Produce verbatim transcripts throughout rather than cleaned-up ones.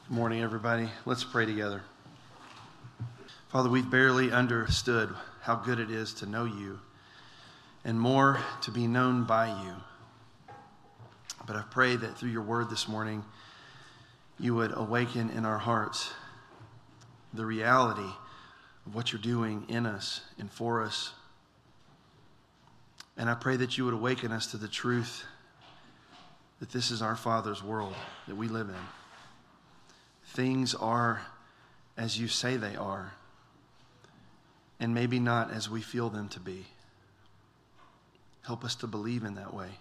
Good morning, everybody. Let's pray together. Father, we've barely understood how good it is to know you and more to be known by you. But I pray that through your word this morning, you would awaken in our hearts the reality of what you're doing in us and for us. And I pray that you would awaken us to the truth that this is our Father's world that we live in. Things are as you say they are, and maybe not as we feel them to be. Help us to believe in that way.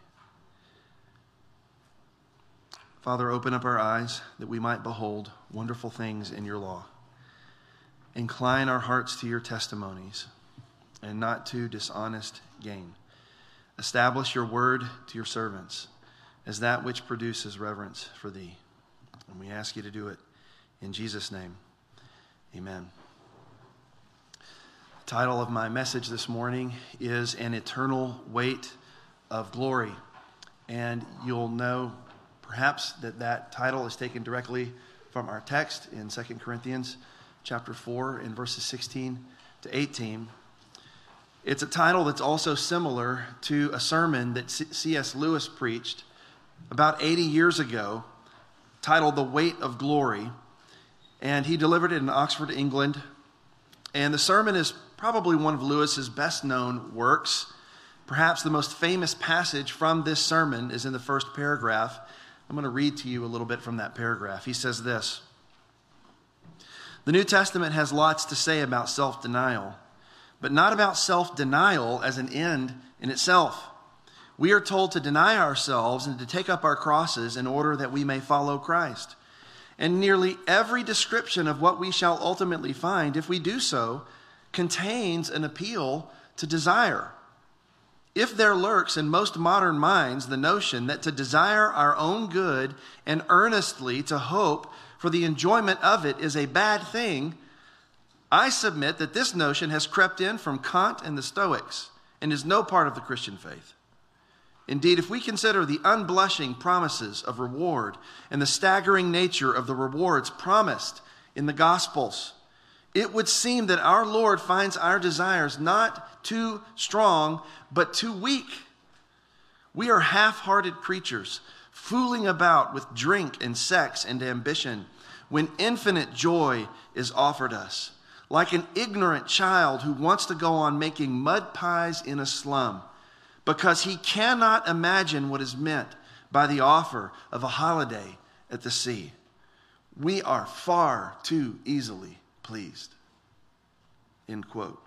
Father, open up our eyes that we might behold wonderful things in your law. Incline our hearts to your testimonies and not to dishonest gain. Establish your word to your servants as that which produces reverence for thee. And we ask you to do it in Jesus' name. Amen. The title of my message this morning is An Eternal Weight of Glory. And you'll know perhaps that that title is taken directly from our text in Second Corinthians chapter four in verses sixteen to eighteen. It's a title that's also similar to a sermon that C S Lewis preached about eighty years ago, titled The Weight of Glory. And he delivered it in Oxford, England. And the sermon is probably one of Lewis's best-known works. Perhaps the most famous passage from this sermon is in the first paragraph. I'm going to read to you a little bit from that paragraph. He says this: "The New Testament has lots to say about self-denial, but not about self-denial as an end in itself. We are told to deny ourselves and to take up our crosses in order that we may follow Christ. And nearly every description of what we shall ultimately find, if we do so, contains an appeal to desire. If there lurks in most modern minds the notion that to desire our own good and earnestly to hope for the enjoyment of it is a bad thing, I submit that this notion has crept in from Kant and the Stoics and is no part of the Christian faith. Indeed, if we consider the unblushing promises of reward and the staggering nature of the rewards promised in the Gospels, it would seem that our Lord finds our desires not too strong, but too weak. We are half-hearted creatures, fooling about with drink and sex and ambition, when infinite joy is offered us, like an ignorant child who wants to go on making mud pies in a slum, because he cannot imagine what is meant by the offer of a holiday at the sea. We are far too easily pleased." End quote.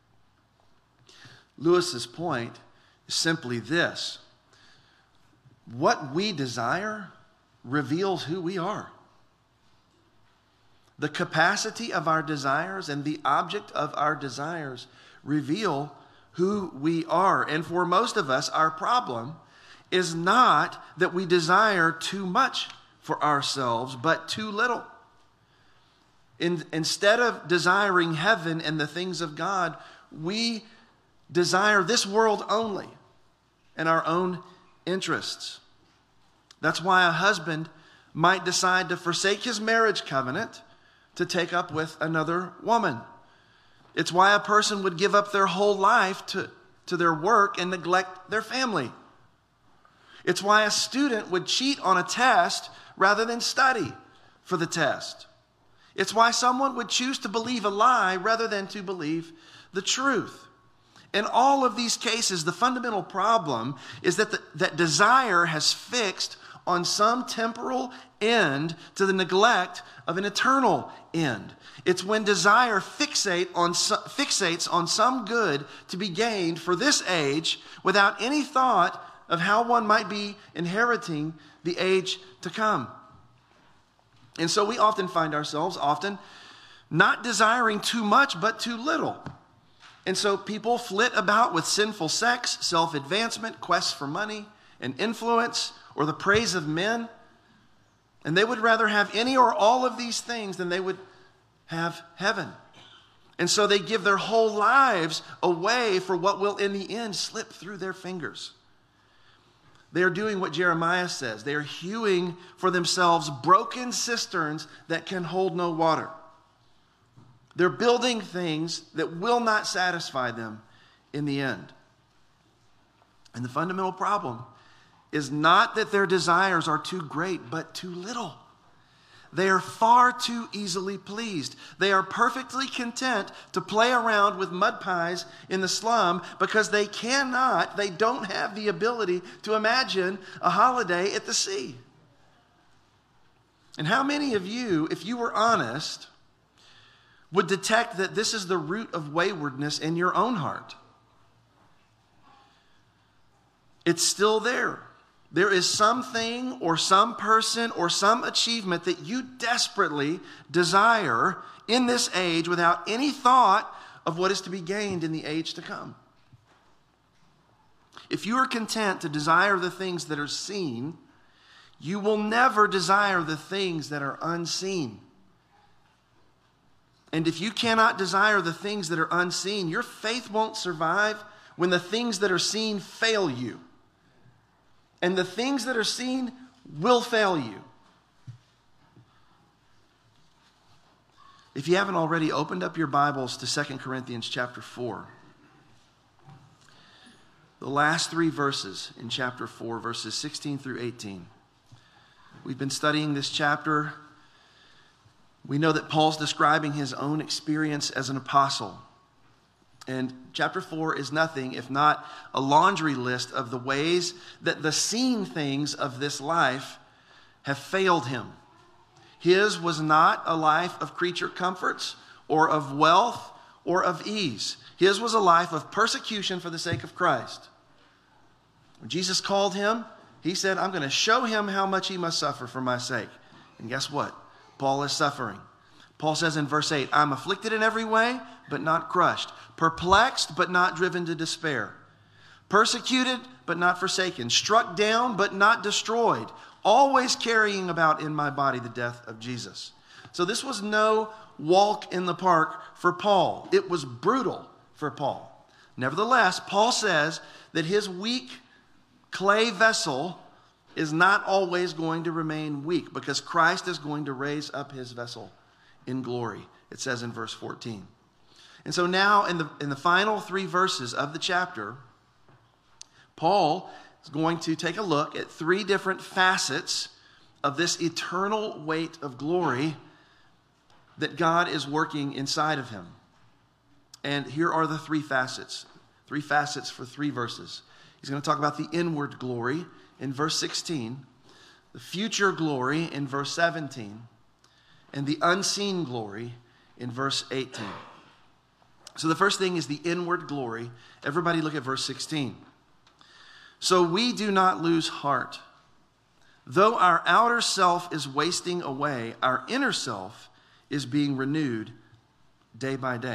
Lewis's point is simply this: what we desire reveals who we are. The capacity of our desires and the object of our desires reveal who we are. And for most of us, our problem is not that we desire too much for ourselves, but too little. In, instead of desiring heaven and the things of God, we desire this world only and our own interests. That's why a husband might decide to forsake his marriage covenant to take up with another woman. It's why a person would give up their whole life to, to their work and neglect their family. It's why a student would cheat on a test rather than study for the test. It's why someone would choose to believe a lie rather than to believe the truth. In all of these cases, the fundamental problem is that, the, that desire has fixed on some temporal end to the neglect of an eternal end. It's when desire fixate on, fixates on some good to be gained for this age without any thought of how one might be inheriting the age to come. And so we often find ourselves often not desiring too much but too little. And so people flit about with sinful sex, self-advancement, quests for money and influence, or the praise of men. And they would rather have any or all of these things than they would have heaven. And so they give their whole lives away for what will in the end slip through their fingers. They are doing what Jeremiah says. They are hewing for themselves broken cisterns that can hold no water. They're building things that will not satisfy them in the end. And the fundamental problem is not that their desires are too great, but too little. They are far too easily pleased. They are perfectly content to play around with mud pies in the slum because they cannot, they don't have the ability to imagine a holiday at the sea. And how many of you, if you were honest, would detect that this is the root of waywardness in your own heart? It's still there. There is something or some person or some achievement that you desperately desire in this age without any thought of what is to be gained in the age to come. If you are content to desire the things that are seen, you will never desire the things that are unseen. And if you cannot desire the things that are unseen, your faith won't survive when the things that are seen fail you. And the things that are seen will fail you. If you haven't already opened up your Bibles to Second Corinthians chapter four, the last three verses in chapter four, verses sixteen through eighteen. We've been studying this chapter. We know that Paul's describing his own experience as an apostle. And chapter four is nothing if not a laundry list of the ways that the seen things of this life have failed him. His was not a life of creature comforts or of wealth or of ease. His was a life of persecution for the sake of Christ. When Jesus called him, he said, I'm going to show him how much he must suffer for my sake. And guess what? Paul is suffering. Paul says in verse eight, I'm afflicted in every way, but not crushed. Perplexed, but not driven to despair. Persecuted, but not forsaken. Struck down, but not destroyed. Always carrying about in my body the death of Jesus. So this was no walk in the park for Paul. It was brutal for Paul. Nevertheless, Paul says that his weak clay vessel is not always going to remain weak because Christ is going to raise up his vessel in glory, it says in verse fourteen. And so now in the, in the final three verses of the chapter, Paul is going to take a look at three different facets of this eternal weight of glory that God is working inside of him. And here are the three facets. Three facets for three verses. He's going to talk about the inward glory in verse sixteen, the future glory in verse seventeen, and the unseen glory in verse eighteen. So the first thing is the inward glory. Everybody look at verse sixteen. So we do not lose heart. Though our outer self is wasting away, our inner self is being renewed day by day.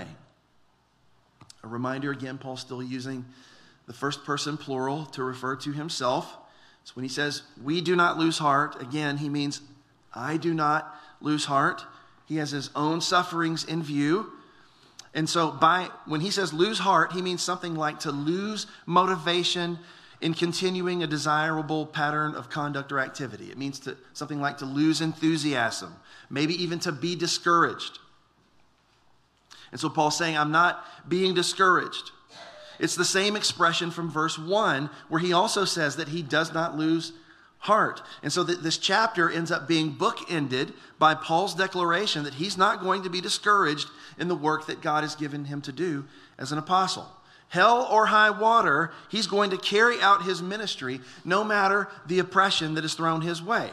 A reminder again, Paul's still using the first person plural to refer to himself. So when he says, we do not lose heart, again, he means I do not lose heart. He has his own sufferings in view. And so by when he says lose heart, he means something like to lose motivation in continuing a desirable pattern of conduct or activity. It means to something like to lose enthusiasm, maybe even to be discouraged. And so Paul's saying, I'm not being discouraged. It's the same expression from verse one, where he also says that he does not lose heart. And so that this chapter ends up being bookended by Paul's declaration that he's not going to be discouraged in the work that God has given him to do as an apostle. Hell or high water, he's going to carry out his ministry no matter the oppression that is thrown his way.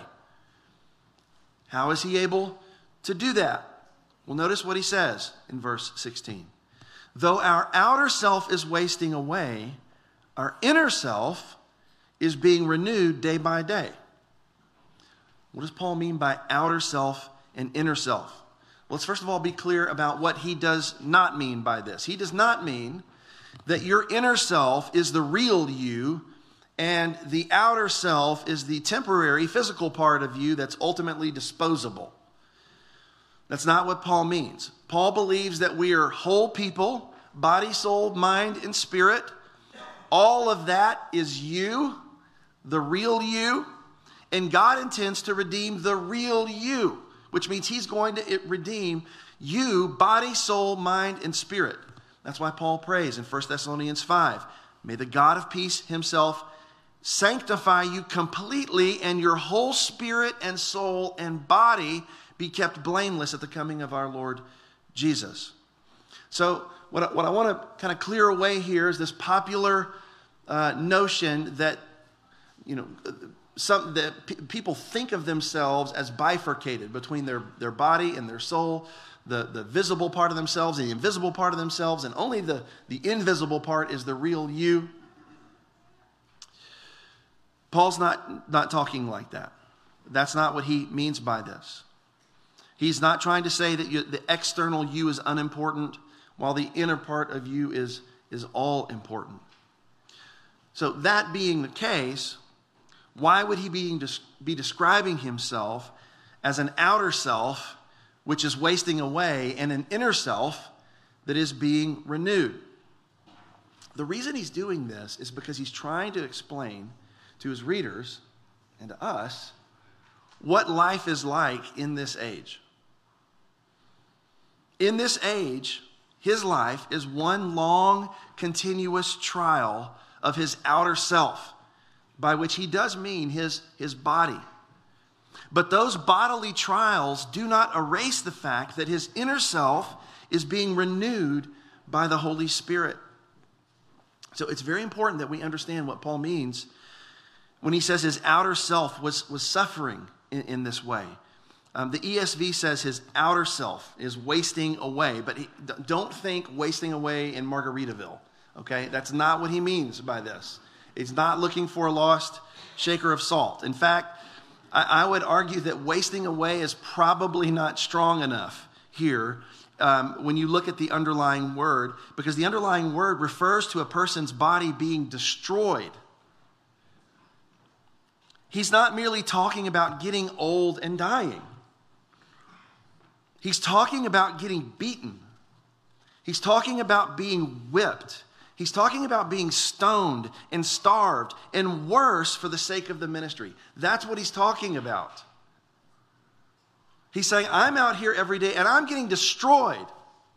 How is he able to do that? Well, notice what he says in verse sixteen. Though our outer self is wasting away, our inner self is being renewed day by day. What does Paul mean by outer self and inner self? Well, let's first of all be clear about what he does not mean by this. He does not mean that your inner self is the real you and the outer self is the temporary physical part of you that's ultimately disposable. That's not what Paul means. Paul believes that we are whole people, body, soul, mind, and spirit. All of that is you the real you, and God intends to redeem the real you, which means he's going to redeem you, body, soul, mind, and spirit. That's why Paul prays in First Thessalonians five, may the God of peace himself sanctify you completely, and your whole spirit and soul and body be kept blameless at the coming of our Lord Jesus. So what I, what I want to kind of clear away here is this popular uh, notion that, you know, some that p- people think of themselves as bifurcated between their, their body and their soul, the, the visible part of themselves and the invisible part of themselves, and only the, the invisible part is the real you. Paul's not, not talking like that. That's not what he means by this. He's not trying to say that you, the external you is unimportant, while the inner part of you is, is all important. So that being the case, why would he be, be describing himself as an outer self which is wasting away and an inner self that is being renewed? The reason he's doing this is because he's trying to explain to his readers and to us what life is like in this age. In this age, his life is one long, continuous trial of his outer self, by which he does mean his, his body. But those bodily trials do not erase the fact that his inner self is being renewed by the Holy Spirit. So it's very important that we understand what Paul means when he says his outer self was, was suffering in, in this way. Um, the E S V says his outer self is wasting away, but he, don't think wasting away in Margaritaville, okay? That's not what he means by this. He's not looking for a lost shaker of salt. In fact, I, I would argue that wasting away is probably not strong enough here um, when you look at the underlying word, because the underlying word refers to a person's body being destroyed. He's not merely talking about getting old and dying. He's talking about getting beaten. He's talking about being whipped. He's talking about being stoned and starved and worse for the sake of the ministry. That's what he's talking about. He's saying, I'm out here every day and I'm getting destroyed.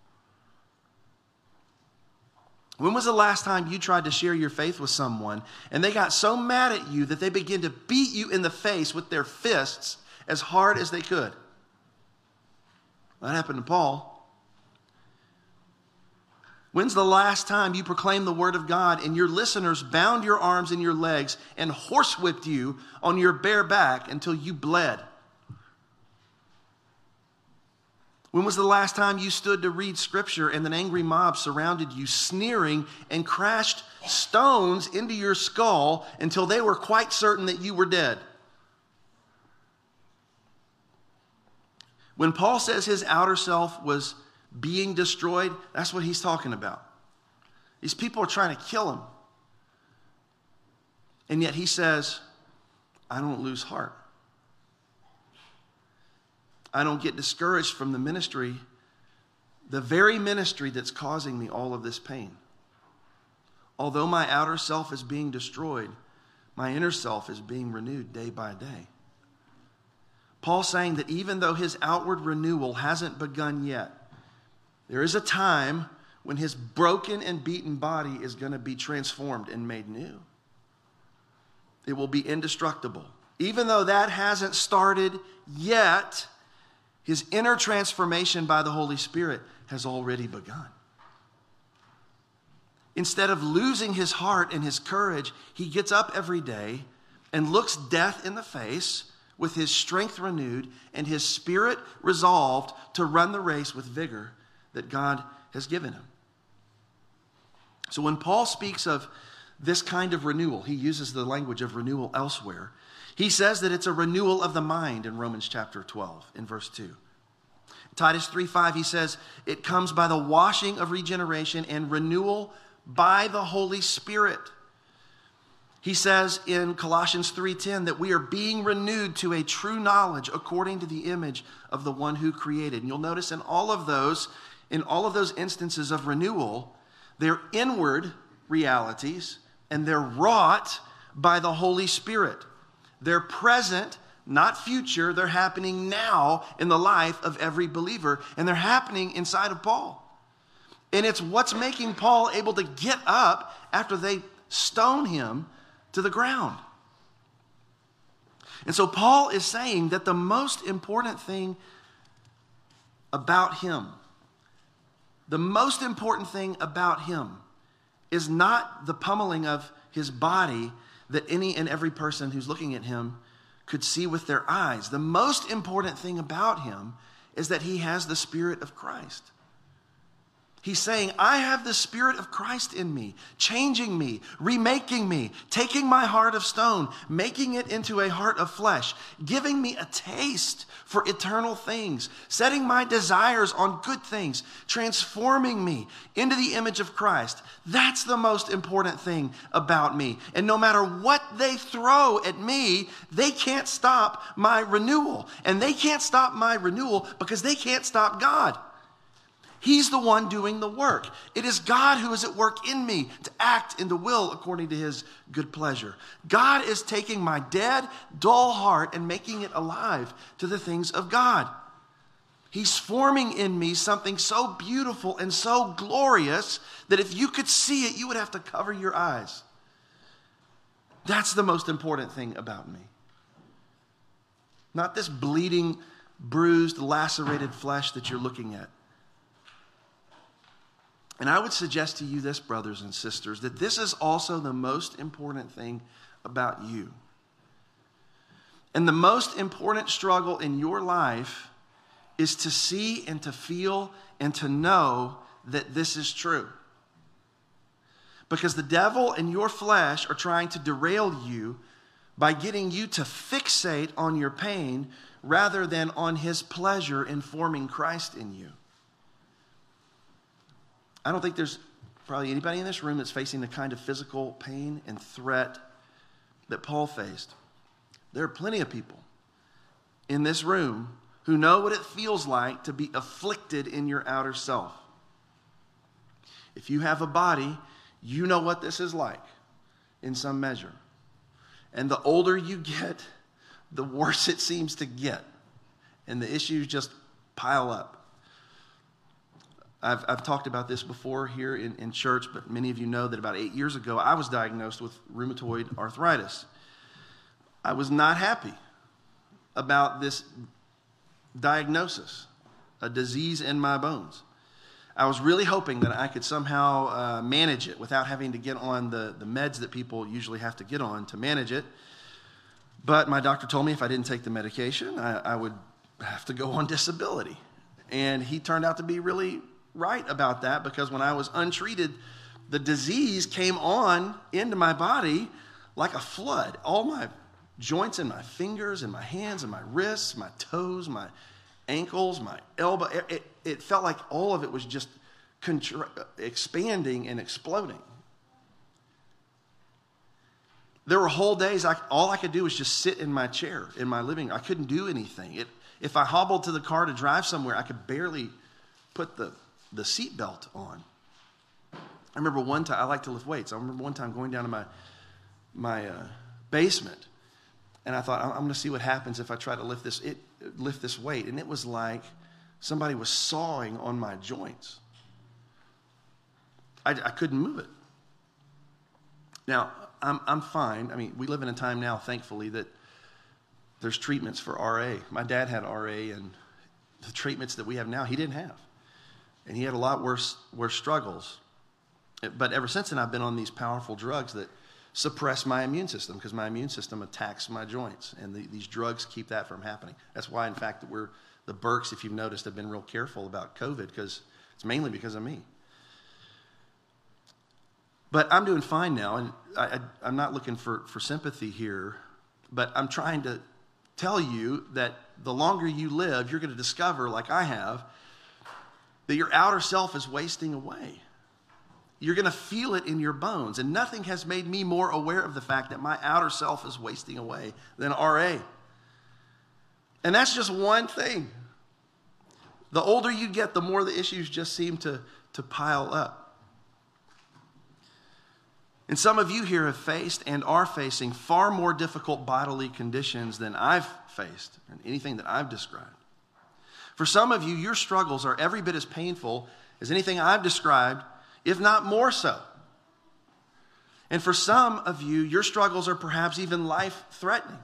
When was the last time you tried to share your faith with someone and they got so mad at you that they began to beat you in the face with their fists as hard as they could? That happened to Paul. When's the last time you proclaimed the word of God and your listeners bound your arms and your legs and horsewhipped you on your bare back until you bled? When was the last time you stood to read scripture and an angry mob surrounded you, sneering, and crashed stones into your skull until they were quite certain that you were dead? When Paul says his outer self was being destroyed, that's what he's talking about. These people are trying to kill him. And yet he says, I don't lose heart. I don't get discouraged from the ministry, the very ministry that's causing me all of this pain. Although my outer self is being destroyed, my inner self is being renewed day by day. Paul's saying that even though his outward renewal hasn't begun yet, there is a time when his broken and beaten body is going to be transformed and made new. It will be indestructible. Even though that hasn't started yet, his inner transformation by the Holy Spirit has already begun. Instead of losing his heart and his courage, he gets up every day and looks death in the face with his strength renewed and his spirit resolved to run the race with vigor that God has given him. So when Paul speaks of this kind of renewal, he uses the language of renewal elsewhere. He says that it's a renewal of the mind in Romans chapter twelve, in verse two. Titus three five, he says, it comes by the washing of regeneration and renewal by the Holy Spirit. He says in Colossians three ten that we are being renewed to a true knowledge according to the image of the one who created. And you'll notice in all of those, in all of those instances of renewal, they're inward realities and they're wrought by the Holy Spirit. They're present, not future. They're happening now in the life of every believer, and they're happening inside of Paul. And it's what's making Paul able to get up after they stone him to the ground. And so Paul is saying that the most important thing about him, the most important thing about him is not the pummeling of his body that any and every person who's looking at him could see with their eyes. The most important thing about him is that he has the Spirit of Christ. He's saying, I have the Spirit of Christ in me, changing me, remaking me, taking my heart of stone, making it into a heart of flesh, giving me a taste for eternal things, setting my desires on good things, transforming me into the image of Christ. That's the most important thing about me. And no matter what they throw at me, they can't stop my renewal. And they can't stop my renewal because they can't stop God. He's the one doing the work. It is God who is at work in me to act in the will according to his good pleasure. God is taking my dead, dull heart and making it alive to the things of God. He's forming in me something so beautiful and so glorious that if you could see it, you would have to cover your eyes. That's the most important thing about me. Not this bleeding, bruised, lacerated flesh that you're looking at. And I would suggest to you this, brothers and sisters, that this is also the most important thing about you. And the most important struggle in your life is to see and to feel and to know that this is true. Because the devil and your flesh are trying to derail you by getting you to fixate on your pain rather than on his pleasure in forming Christ in you. I don't think there's probably anybody in this room that's facing the kind of physical pain and threat that Paul faced. There are plenty of people in this room who know what it feels like to be afflicted in your outer self. If you have a body, you know what this is like in some measure. And the older you get, the worse it seems to get. And the issues just pile up. I've, I've talked about this before here in, in church, but many of you know that about eight years ago, I was diagnosed with rheumatoid arthritis. I was not happy about this diagnosis, a disease in my bones. I was really hoping that I could somehow uh, manage it without having to get on the, the meds that people usually have to get on to manage it. But my doctor told me if I didn't take the medication, I, I would have to go on disability. And he turned out to be really right about that, because when I was untreated, the disease came on into my body like a flood. All my joints in my fingers and my hands and my wrists, my toes, my ankles, my elbow, it, it felt like all of it was just contra- expanding and exploding. There were whole days, I, all I could do was just sit in my chair in my living room. I couldn't do anything. It, if I hobbled to the car to drive somewhere, I could barely put the the seatbelt on. I remember one time, I like to lift weights. I remember one time going down to my, my uh, basement, and I thought, I'm, I'm going to see what happens if I try to lift this, it, lift this weight. And it was like somebody was sawing on my joints. I, I couldn't move it. Now, I'm, I'm fine. I mean, we live in a time now, thankfully, that there's treatments for R A. My dad had R A, and the treatments that we have now, he didn't have. And he had a lot worse, worse struggles. But ever since then, I've been on these powerful drugs that suppress my immune system, because my immune system attacks my joints. And the, these drugs keep that from happening. That's why, in fact, that we're the Burks, if you've noticed, have been real careful about COVID, because it's mainly because of me. But I'm doing fine now, and I, I, I'm not looking for, for sympathy here, but I'm trying to tell you that the longer you live, you're going to discover, like I have, that your outer self is wasting away. You're going to feel it in your bones. And nothing has made me more aware of the fact that my outer self is wasting away than R A. And that's just one thing. The older you get, the more the issues just seem to, to pile up. And some of you here have faced and are facing far more difficult bodily conditions than I've faced and anything that I've described. For some of you, your struggles are every bit as painful as anything I've described, if not more so. And for some of you, your struggles are perhaps even life-threatening.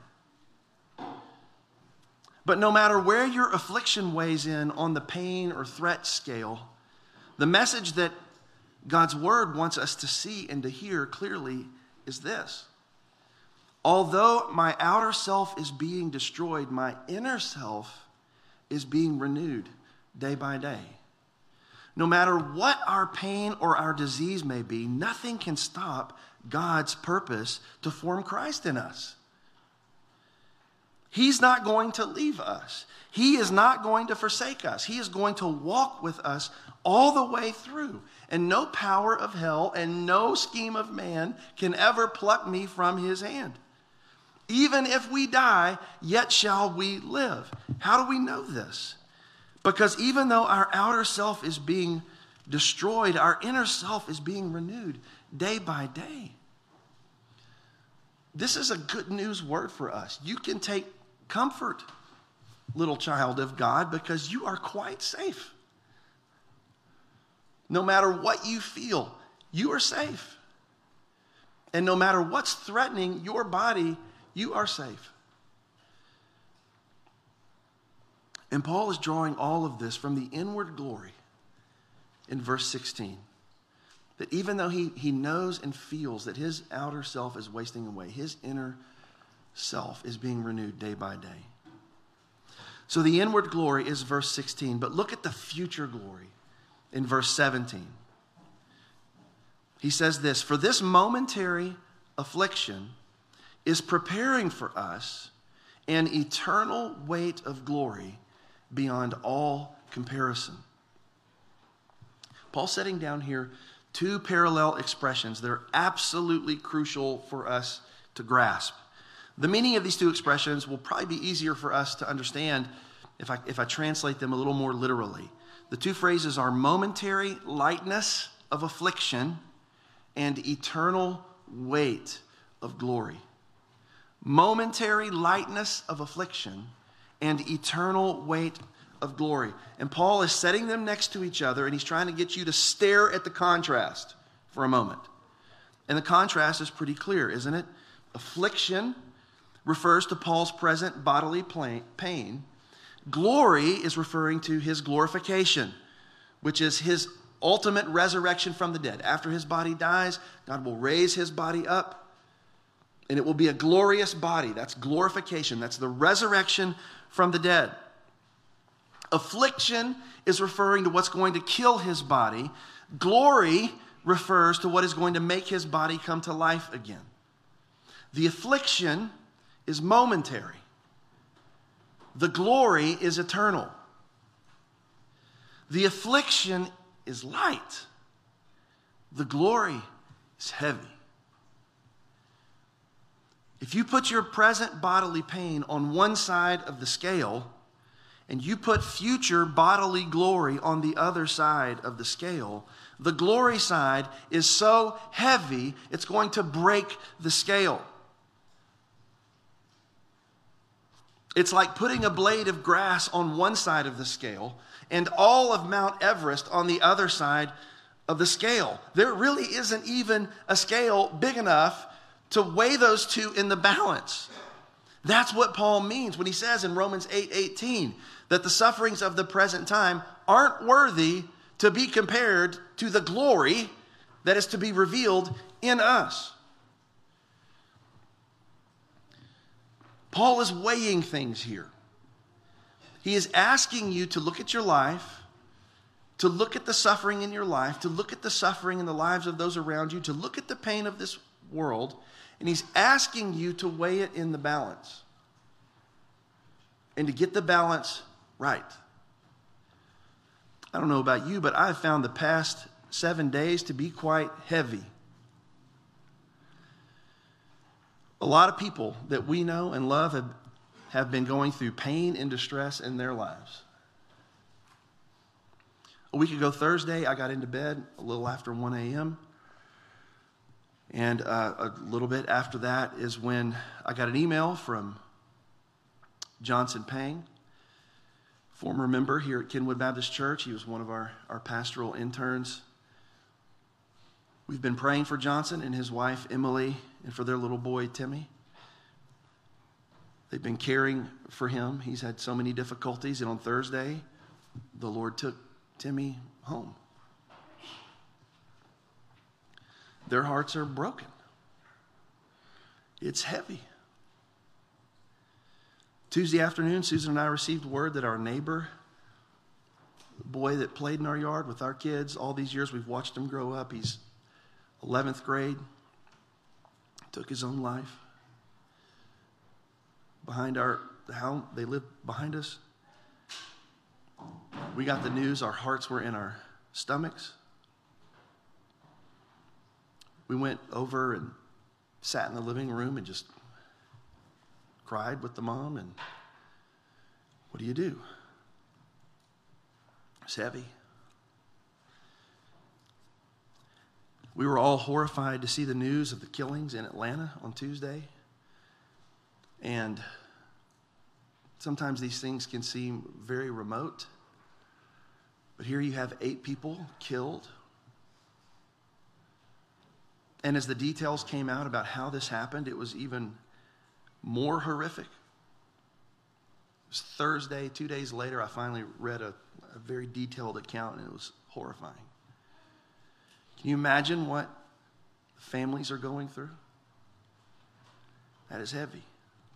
But no matter where your affliction weighs in on the pain or threat scale, the message that God's word wants us to see and to hear clearly is this: although my outer self is being destroyed, my inner self is being renewed day by day. No matter what our pain or our disease may be, nothing can stop God's purpose to form Christ in us. He's not going to leave us. He is not going to forsake us. He is going to walk with us all the way through. And no power of hell and no scheme of man can ever pluck me from his hand. Even if we die, yet shall we live. How do we know this? Because even though our outer self is being destroyed, our inner self is being renewed day by day. This is a good news word for us. You can take comfort, little child of God, because you are quite safe. No matter what you feel, you are safe. And no matter what's threatening your body, you are safe. And Paul is drawing all of this from the inward glory in verse sixteen. That even though he, he knows and feels that his outer self is wasting away, his inner self is being renewed day by day. So the inward glory is verse sixteen, but look at the future glory in verse seventeen. He says this: for this momentary affliction is preparing for us an eternal weight of glory beyond all comparison. Paul's setting down here two parallel expressions that are absolutely crucial for us to grasp. The meaning of these two expressions will probably be easier for us to understand if I, if I translate them a little more literally. The two phrases are momentary lightness of affliction and eternal weight of glory. Momentary lightness of affliction and eternal weight of glory. And Paul is setting them next to each other, and he's trying to get you to stare at the contrast for a moment. And the contrast is pretty clear, isn't it? Affliction refers to Paul's present bodily pain. Glory is referring to his glorification, which is his ultimate resurrection from the dead. After his body dies, God will raise his body up, and it will be a glorious body. That's glorification. That's the resurrection from the dead. Affliction is referring to what's going to kill his body. Glory refers to what is going to make his body come to life again. The affliction is momentary. The glory is eternal. The affliction is light. The glory is heavy. If you put your present bodily pain on one side of the scale, and you put future bodily glory on the other side of the scale, the glory side is so heavy, it's going to break the scale. It's like putting a blade of grass on one side of the scale and all of Mount Everest on the other side of the scale. There really isn't even a scale big enough to weigh those two in the balance. That's what Paul means when he says in Romans eight eighteen that the sufferings of the present time aren't worthy to be compared to the glory that is to be revealed in us. Paul is weighing things here. He is asking you to look at your life, to look at the suffering in your life, to look at the suffering in the lives of those around you, to look at the pain of this world, and he's asking you to weigh it in the balance and to get the balance right. I don't know about you, but I've found the past seven days to be quite heavy. A lot of people that we know and love have, have been going through pain and distress in their lives. A week ago Thursday, I got into bed a little after one a.m. And uh, a little bit after that is when I got an email from Johnson Pang, former member here at Kenwood Baptist Church. He was one of our, our pastoral interns. We've been praying for Johnson and his wife, Emily, and for their little boy, Timmy. They've been caring for him. He's had so many difficulties, and on Thursday, the Lord took Timmy home. Their hearts are broken. It's heavy. Tuesday afternoon, Susan and I received word that our neighbor, the boy that played in our yard with our kids, all these years we've watched him grow up, he's eleventh grade, took his own life. Behind our, how they live behind us. We got the news, our hearts were in our stomachs. We went over and sat in the living room and just cried with the mom. And what do you do? It's heavy. We were all horrified to see the news of the killings in Atlanta on Tuesday. And sometimes these things can seem very remote. But here you have eight people killed. And as the details came out about how this happened, it was even more horrific. It was Thursday, two days later, I finally read a, a very detailed account, and it was horrifying. Can you imagine what families are going through? That is heavy.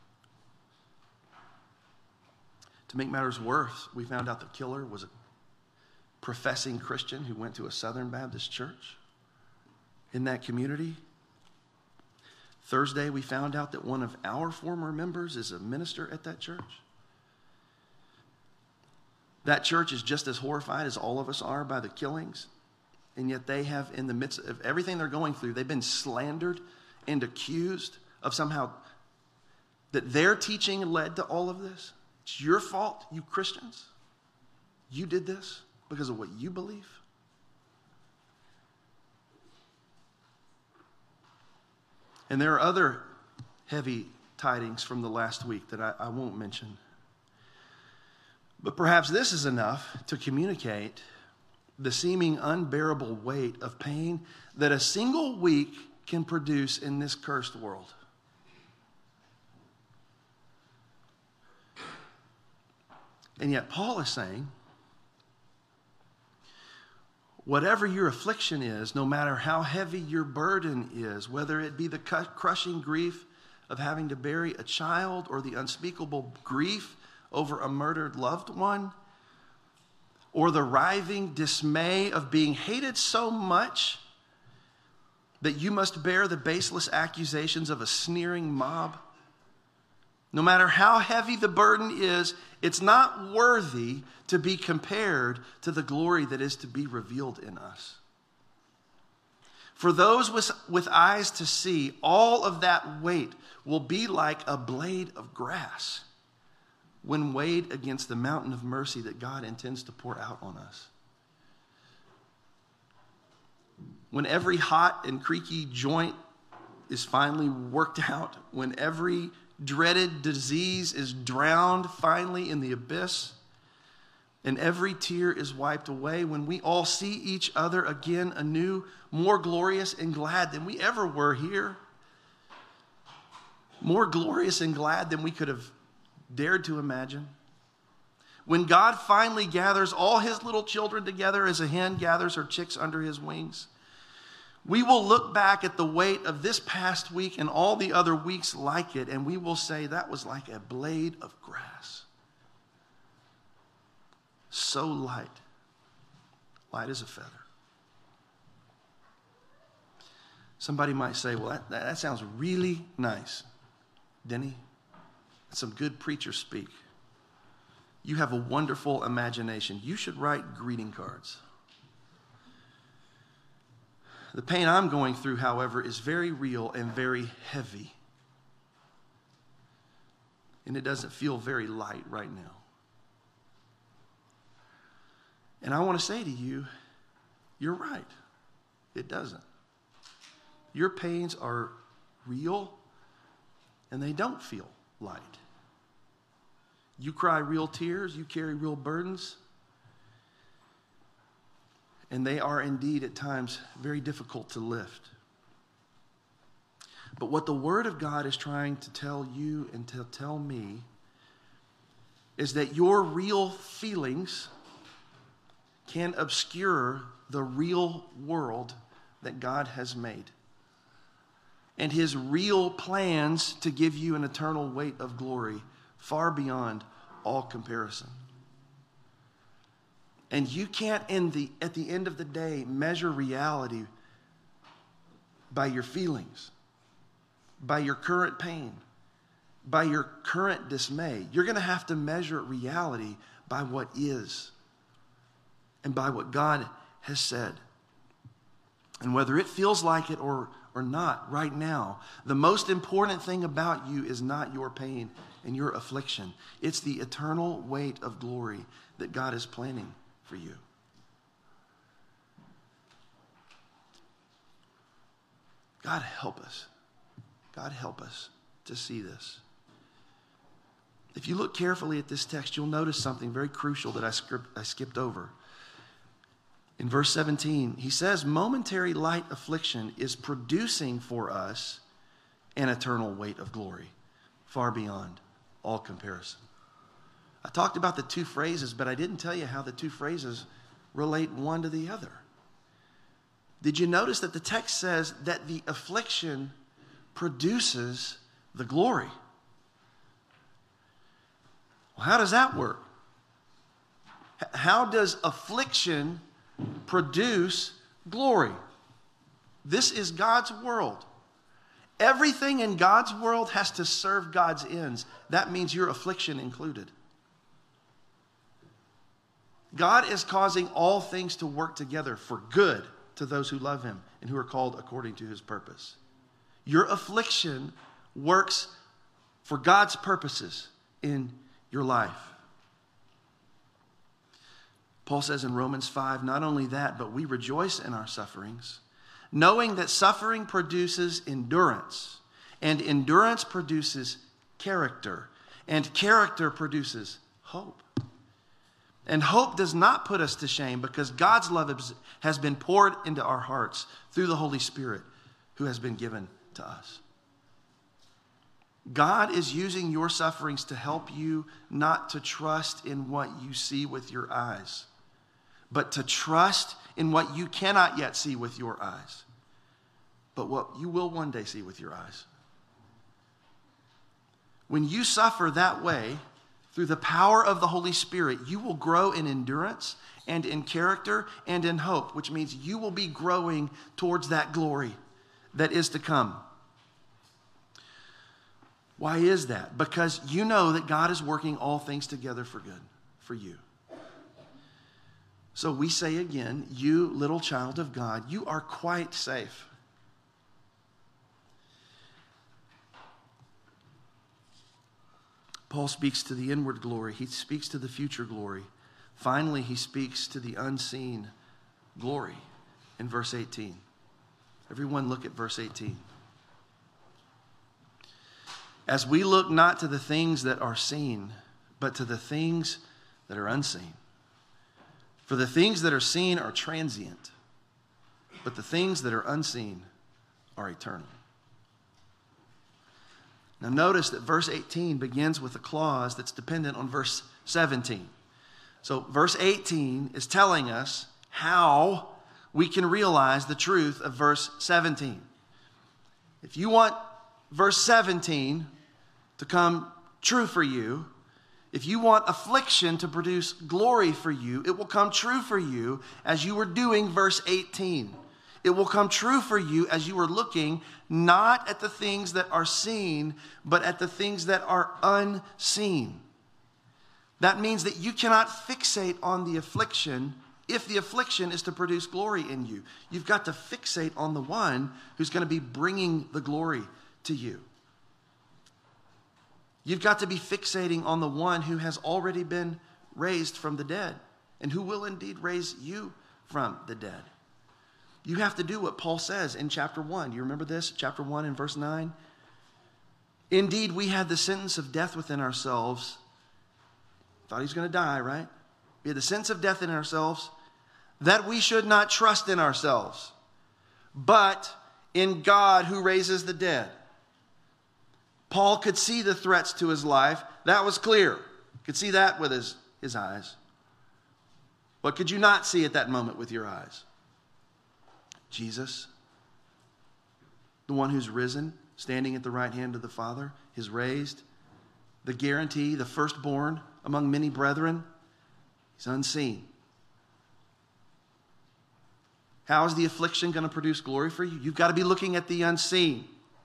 To make matters worse, we found out the killer was a professing Christian who went to a Southern Baptist church in that community. Thursday, we found out that one of our former members is a minister at that church. That church is just as horrified as all of us are by the killings. And yet they have, in the midst of everything they're going through, they've been slandered and accused of somehow that their teaching led to all of this. It's your fault, you Christians. You did this because of what you believe. And there are other heavy tidings from the last week that I, I won't mention. But perhaps this is enough to communicate the seeming unbearable weight of pain that a single week can produce in this cursed world. And yet Paul is saying, whatever your affliction is, no matter how heavy your burden is, whether it be the crushing grief of having to bury a child or the unspeakable grief over a murdered loved one, or the writhing dismay of being hated so much that you must bear the baseless accusations of a sneering mob, no matter how heavy the burden is, it's not worthy to be compared to the glory that is to be revealed in us. For those with, with eyes to see, all of that weight will be like a blade of grass when weighed against the mountain of mercy that God intends to pour out on us. When every hot and creaky joint is finally worked out, when every dreaded disease is drowned finally in the abyss, and every tear is wiped away, when we all see each other again anew, more glorious and glad than we ever were here, more glorious and glad than we could have dared to imagine. When God finally gathers all his little children together as a hen gathers her chicks under his wings, we will look back at the weight of this past week and all the other weeks like it, and we will say that was like a blade of grass. So light, light as a feather. Somebody might say, well, that, that sounds really nice. Denny, that's some good preacher speak. You have a wonderful imagination. You should write greeting cards. The pain I'm going through, however, is very real and very heavy. And it doesn't feel very light right now. And I want to say to you, you're right. It doesn't. Your pains are real, and they don't feel light. You cry real tears, you carry real burdens, and they are indeed at times very difficult to lift. But what the Word of God is trying to tell you and to tell me is that your real feelings can obscure the real world that God has made, and His real plans to give you an eternal weight of glory far beyond all comparison. And you can't, in the, at the end of the day, measure reality by your feelings, by your current pain, by your current dismay. You're going to have to measure reality by what is and by what God has said. And whether it feels like it or, or not right now, the most important thing about you is not your pain and your affliction. It's the eternal weight of glory that God is planning for you. God help us. God help us to see this. If you look carefully at this text, you'll notice something very crucial that I, script, I skipped over. In verse seventeen, he says, momentary light affliction is producing for us an eternal weight of glory, far beyond all comparison. I talked about the two phrases, but I didn't tell you how the two phrases relate one to the other. Did you notice that the text says that the affliction produces the glory? Well, how does that work? How does affliction produce glory? This is God's world. Everything in God's world has to serve God's ends. That means your affliction included. God is causing all things to work together for good to those who love Him and who are called according to His purpose. Your affliction works for God's purposes in your life. Paul says in Romans five, not only that, but we rejoice in our sufferings, knowing that suffering produces endurance, and endurance produces character, and character produces hope. And hope does not put us to shame, because God's love has been poured into our hearts through the Holy Spirit who has been given to us. God is using your sufferings to help you not to trust in what you see with your eyes, but to trust in what you cannot yet see with your eyes, but what you will one day see with your eyes. When you suffer that way, through the power of the Holy Spirit, you will grow in endurance and in character and in hope, which means you will be growing towards that glory that is to come. Why is that? Because you know that God is working all things together for good for you. So we say again, you little child of God, you are quite safe. Paul speaks to the inward glory. He speaks to the future glory. Finally, he speaks to the unseen glory in verse eighteen. Everyone look at verse eighteen. As we look not to the things that are seen, but to the things that are unseen. For the things that are seen are transient, but the things that are unseen are eternal. Now notice that verse eighteen begins with a clause that's dependent on verse seventeen. So verse eighteen is telling us how we can realize the truth of verse seventeen. If you want verse seventeen to come true for you, if you want affliction to produce glory for you, it will come true for you as you were doing verse eighteen. It will come true for you as you are looking not at the things that are seen, but at the things that are unseen. That means that you cannot fixate on the affliction if the affliction is to produce glory in you. You've got to fixate on the one who's going to be bringing the glory to you. You've got to be fixating on the one who has already been raised from the dead and who will indeed raise you from the dead. You have to do what Paul says in chapter one. You remember this? Chapter one and verse nine. Indeed, we had the sentence of death within ourselves. Thought he was going to die, right? We had the sentence of death in ourselves, that we should not trust in ourselves, but in God who raises the dead. Paul could see the threats to his life. That was clear. Could see that with his, his eyes. What could you not see at that moment with your eyes? Jesus, the one who's risen, standing at the right hand of the Father, is raised, the guarantee, the firstborn among many brethren. He's unseen. How is the affliction going to produce glory for you? You've got to be looking at the unseen.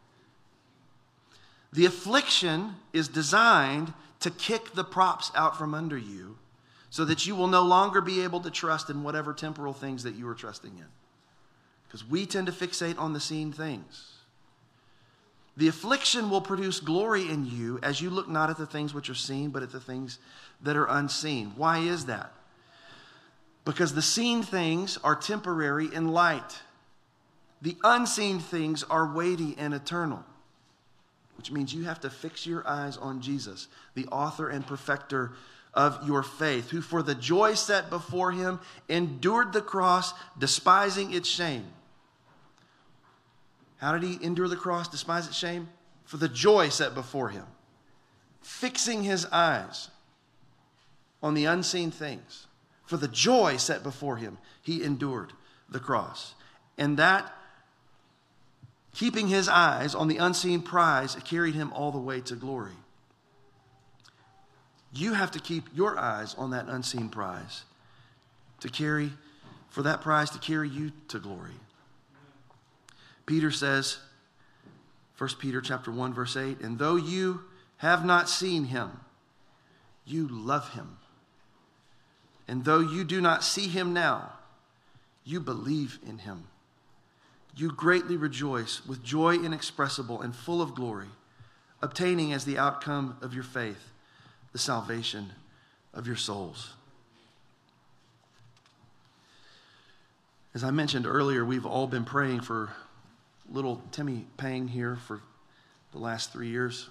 The affliction is designed to kick the props out from under you so that you will no longer be able to trust in whatever temporal things that you are trusting in. Because we tend to fixate on the seen things. The affliction will produce glory in you as you look not at the things which are seen, but at the things that are unseen. Why is that? Because the seen things are temporary and light. The unseen things are weighty and eternal. Which means you have to fix your eyes on Jesus, the author and perfecter of your faith, who for the joy set before him endured the cross, despising its shame. How did he endure the cross, despise its shame? For the joy set before him. Fixing his eyes on the unseen things. For the joy set before him, he endured the cross. And that, keeping his eyes on the unseen prize, carried him all the way to glory. You have to keep your eyes on that unseen prize to carry, for that prize to carry you to glory. Peter says, First Peter chapter one, verse eight, and though you have not seen him, you love him. And though you do not see him now, you believe in him. You greatly rejoice with joy inexpressible and full of glory, obtaining as the outcome of your faith the salvation of your souls. As I mentioned earlier, we've all been praying for little Timmy Pang here for the last three years.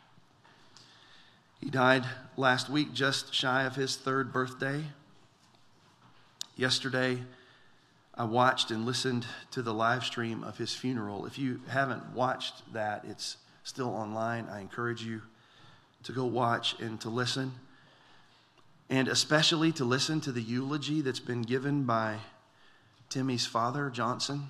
He died last week, just shy of his third birthday. Yesterday, I watched and listened to the live stream of his funeral. If you haven't watched that, it's still online. I encourage you to go watch and to listen. And especially to listen to the eulogy that's been given by Timmy's father, Johnson.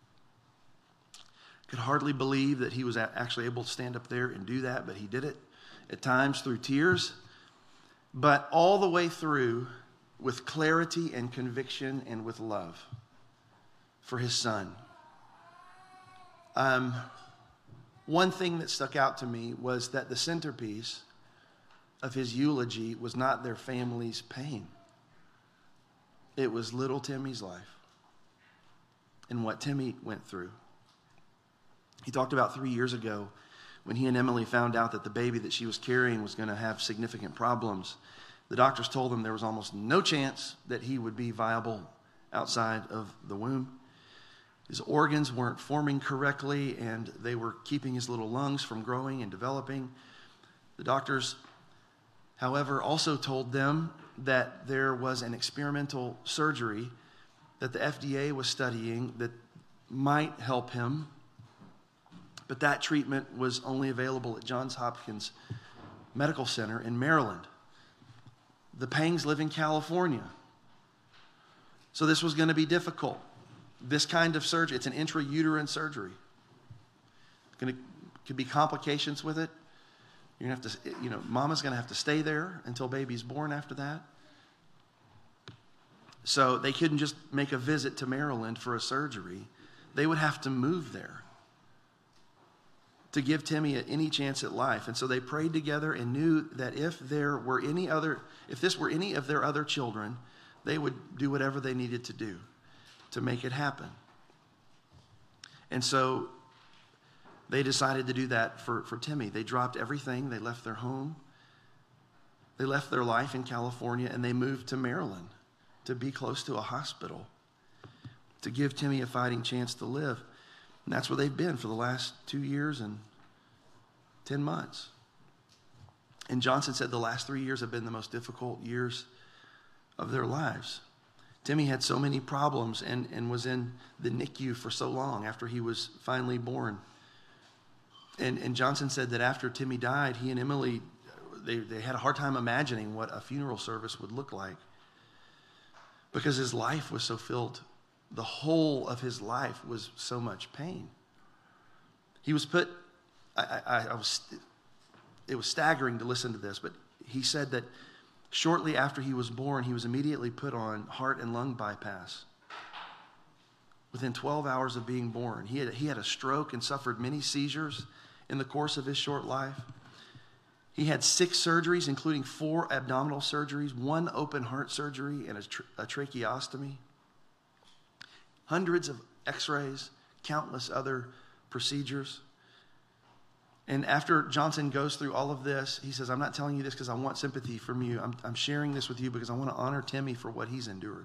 Could hardly believe that he was actually able to stand up there and do that, but he did it at times through tears, but all the way through with clarity and conviction and with love for his son. Um, one thing that stuck out to me was that the centerpiece of his eulogy was not their family's pain. It was little Timmy's life and what Timmy went through. He talked about three years ago when he and Emily found out that the baby that she was carrying was going to have significant problems. The doctors told him there was almost no chance that he would be viable outside of the womb. His organs weren't forming correctly, and they were keeping his little lungs from growing and developing. The doctors, however, also told them that there was an experimental surgery that the F D A was studying that might help him. But that treatment was only available at Johns Hopkins Medical Center in Maryland. The Pangs live in California. So this was going to be difficult. This kind of surgery, it's an intrauterine surgery. Going to could be complications with it. You're going to have to, you know, mama's going to have to stay there until baby's born after that. So they couldn't just make a visit to Maryland for a surgery. They would have to move there to give Timmy any chance at life. And so they prayed together and knew that if there were any other, if this were any of their other children, they would do whatever they needed to do to make it happen. And so they decided to do that for, for Timmy. They dropped everything. They left their home. They left their life in California, and they moved to Maryland to be close to a hospital. to give Timmy a fighting chance to live. And that's where they've been for the last two years and ten months. And Johnson said the last three years have been the most difficult years of their lives. Timmy had so many problems and, and was in the N I C U for so long after he was finally born. And, and Johnson said that after Timmy died, he and Emily, they, they had a hard time imagining what a funeral service would look like, because his life was so filled, the whole of his life was so much pain. He was put, I, I, I was, it was staggering to listen to this, but he said that shortly after he was born, he was immediately put on heart and lung bypass. Within twelve hours of being born, he had, he had a stroke and suffered many seizures in the course of his short life. He had six surgeries, including four abdominal surgeries, one open heart surgery, and a, tra- a tracheostomy. Hundreds of x-rays, countless other procedures. And after Johnson goes through all of this, he says, I'm not telling you this because I want sympathy from you. I'm, I'm sharing this with you because I want to honor Timmy for what he's endured.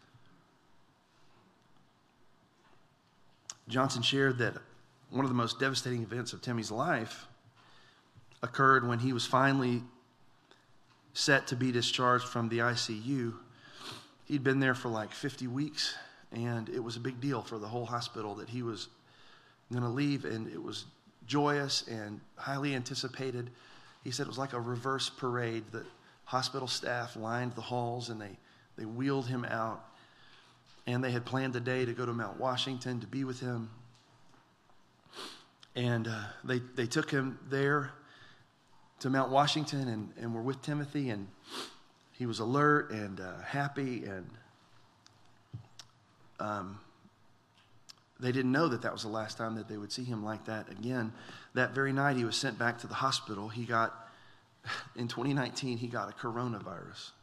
Johnson shared that one of the most devastating events of Timmy's life occurred when he was finally set to be discharged from the I C U. He'd been there for like fifty weeks, and it was a big deal for the whole hospital that he was going to leave, and it was joyous and highly anticipated. He said it was like a reverse parade. The hospital staff lined the halls, and they, they wheeled him out, and they had planned a day to go to Mount Washington to be with him. And uh, they, they took him there to Mount Washington and, and were with Timothy, and he was alert and uh, happy, and um, they didn't know that that was the last time that they would see him like that again. That very night, he was sent back to the hospital. He got, in twenty nineteen, he got a coronavirus.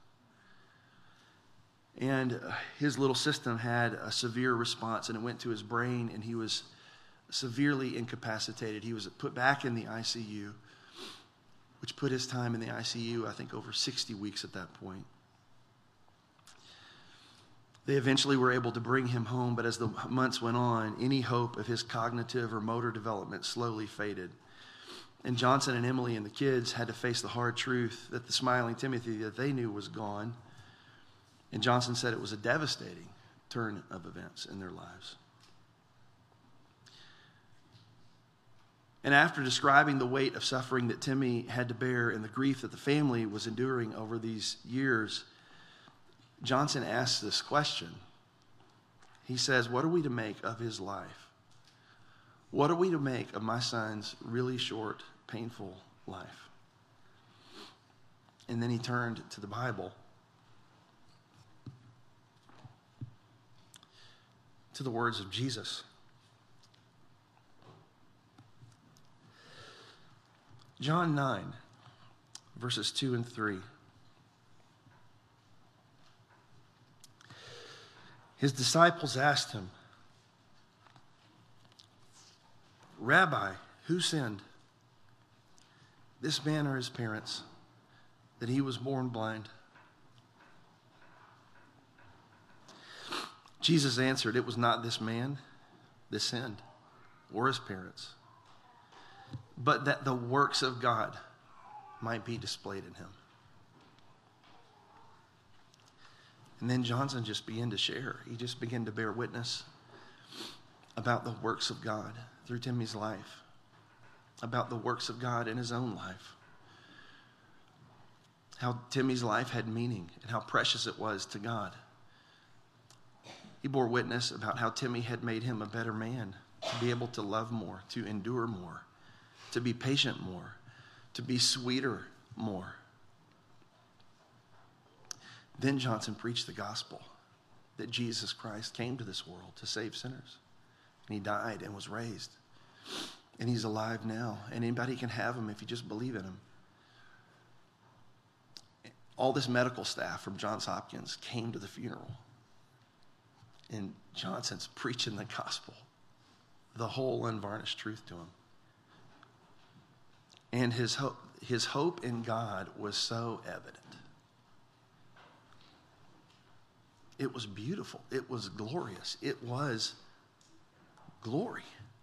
And uh, his little system had a severe response, and it went to his brain, and he was severely incapacitated. He was put back in the I C U, which put his time in the I C U, I think, over sixty weeks at that point. They eventually were able to bring him home, but as the months went on, any hope of his cognitive or motor development slowly faded. And Johnson and Emily and the kids had to face the hard truth that the smiling Timothy that they knew was gone. And Johnson said it was a devastating turn of events in their lives. And after describing the weight of suffering that Timmy had to bear and the grief that the family was enduring over these years, Johnson asks this question. He says, what are we to make of his life? What are we to make of my son's really short, painful life? And then he turned to the Bible, to the words of Jesus. John nine, verses two and three. His disciples asked him, Rabbi, who sinned, this man or his parents, that he was born blind? Jesus answered, it was not this man that sinned, or his parents, but that the works of God might be displayed in him. And then Johnson just began to share. He just began to bear witness about the works of God through Timmy's life, about the works of God in his own life, how Timmy's life had meaning and how precious it was to God. He bore witness about how Timmy had made him a better man, to be able to love more, to endure more, to be patient more, to be sweeter more. Then Johnson preached the gospel that Jesus Christ came to this world to save sinners. And he died and was raised. And he's alive now. And anybody can have him if you just believe in him. All this medical staff from Johns Hopkins came to the funeral. And Johnson's preaching the gospel, the whole unvarnished truth to him. And his hope, his hope in God was so evident. It was beautiful. It was glorious. It was glory.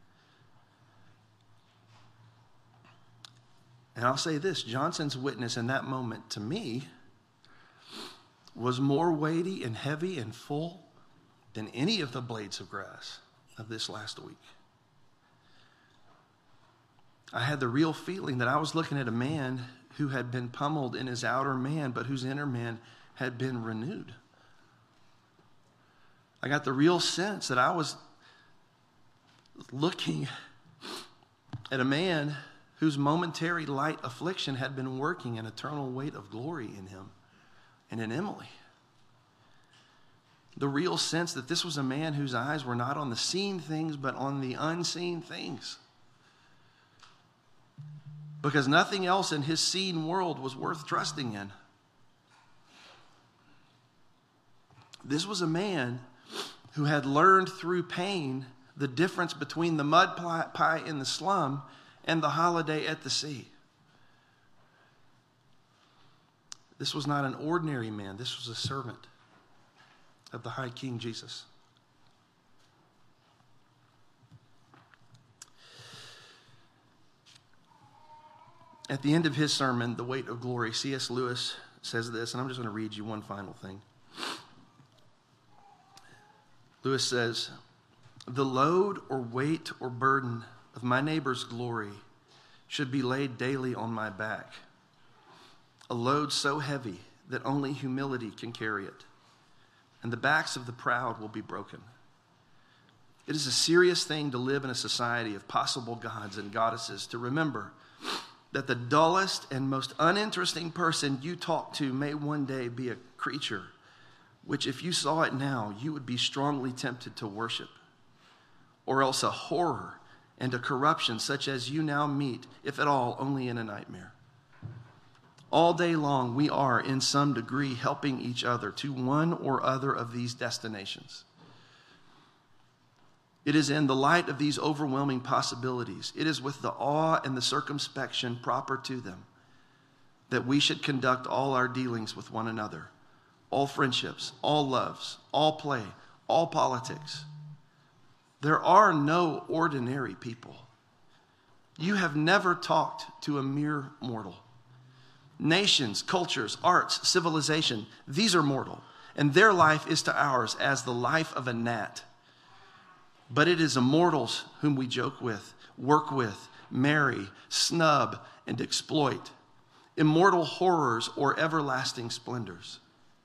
And I'll say this, Johnson's witness in that moment to me was more weighty and heavy and full than any of the blades of grass of this last week. I had the real feeling that I was looking at a man who had been pummeled in his outer man, but whose inner man had been renewed. I got the real sense that I was looking at a man whose momentary light affliction had been working an eternal weight of glory in him and in Emily. The real sense that this was a man whose eyes were not on the seen things, but on the unseen things. Because nothing else in his seen world was worth trusting in. This was a man who had learned through pain the difference between the mud pie in the slum and the holiday at the sea. This was not an ordinary man. This was a servant of the high King Jesus. At the end of his sermon, The Weight of Glory, C S Lewis says this, and I'm just going to read you one final thing. Lewis says, "The load or weight or burden of my neighbor's glory should be laid daily on my back, a load so heavy that only humility can carry it, and the backs of the proud will be broken. It is a serious thing to live in a society of possible gods and goddesses, to remember that the dullest and most uninteresting person you talk to may one day be a creature which, if you saw it now, you would be strongly tempted to worship, or else a horror and a corruption such as you now meet, if at all, only in a nightmare. All day long, we are, in some degree, helping each other to one or other of these destinations. It is in the light of these overwhelming possibilities, it is with the awe and the circumspection proper to them, that we should conduct all our dealings with one another, all friendships, all loves, all play, all politics. There are no ordinary people. You have never talked to a mere mortal. Nations, cultures, arts, civilization, these are mortal, and their life is to ours as the life of a gnat. But it is immortals whom we joke with, work with, marry, snub, and exploit. Immortal horrors or everlasting splendors.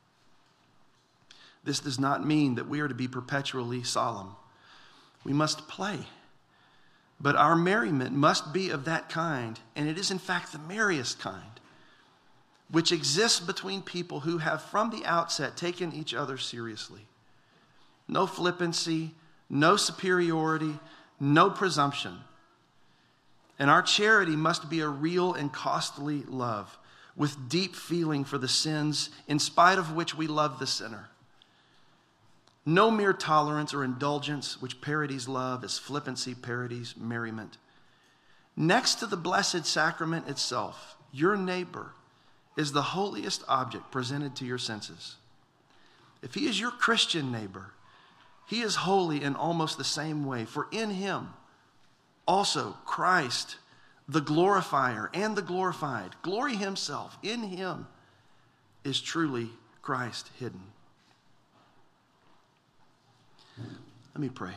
This does not mean that we are to be perpetually solemn. We must play. But our merriment must be of that kind, and it is in fact the merriest kind, which exists between people who have from the outset taken each other seriously. No flippancy, no superiority, no presumption. And our charity must be a real and costly love, with deep feeling for the sins in spite of which we love the sinner. No mere tolerance or indulgence which parodies love as flippancy parodies merriment. Next to the blessed sacrament itself, your neighbor is the holiest object presented to your senses. If he is your Christian neighbor, he is holy in almost the same way, for in him also Christ, the glorifier and the glorified, glory himself, in him is truly Christ hidden." Let me pray.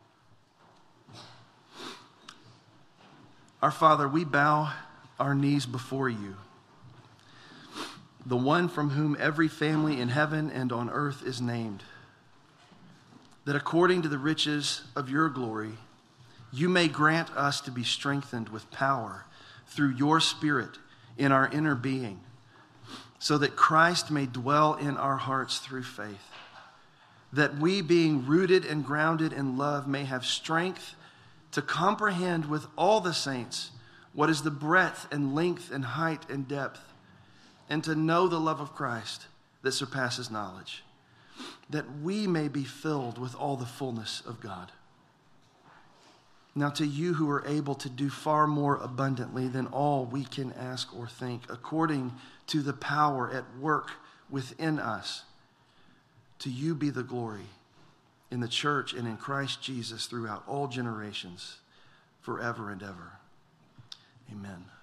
Our Father, we bow our knees before you, the one from whom every family in heaven and on earth is named, that according to the riches of your glory, you may grant us to be strengthened with power through your Spirit in our inner being, so that Christ may dwell in our hearts through faith, that we, being rooted and grounded in love, may have strength to comprehend with all the saints what is the breadth and length and height and depth, and to know the love of Christ that surpasses knowledge, that we may be filled with all the fullness of God. Now to you who are able to do far more abundantly than all we can ask or think, according to the power at work within us, To you be the glory in the church and in Christ Jesus throughout all generations, forever and ever. Amen.